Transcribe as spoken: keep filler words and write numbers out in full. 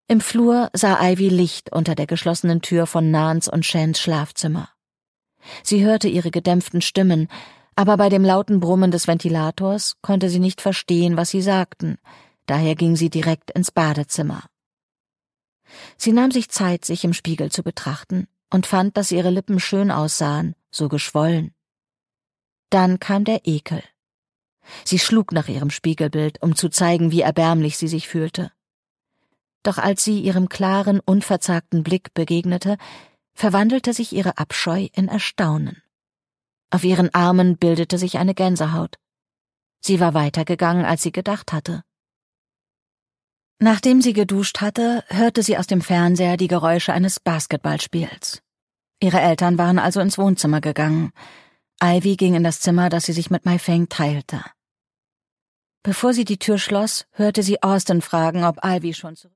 Im Flur sah Ivy Licht unter der geschlossenen Tür von Nans und Shans Schlafzimmer. Sie hörte ihre gedämpften Stimmen, aber bei dem lauten Brummen des Ventilators konnte sie nicht verstehen, was sie sagten, daher ging sie direkt ins Badezimmer. Sie nahm sich Zeit, sich im Spiegel zu betrachten, und fand, dass ihre Lippen schön aussahen, so geschwollen. Dann kam der Ekel. Sie schlug nach ihrem Spiegelbild, um zu zeigen, wie erbärmlich sie sich fühlte. Doch als sie ihrem klaren, unverzagten Blick begegnete, verwandelte sich ihre Abscheu in Erstaunen. Auf ihren Armen bildete sich eine Gänsehaut. Sie war weitergegangen, als sie gedacht hatte. Nachdem sie geduscht hatte, hörte sie aus dem Fernseher die Geräusche eines Basketballspiels. Ihre Eltern waren also ins Wohnzimmer gegangen. Ivy ging in das Zimmer, das sie sich mit Mai Feng teilte. Bevor sie die Tür schloss, hörte sie Austin fragen, ob Ivy schon zurück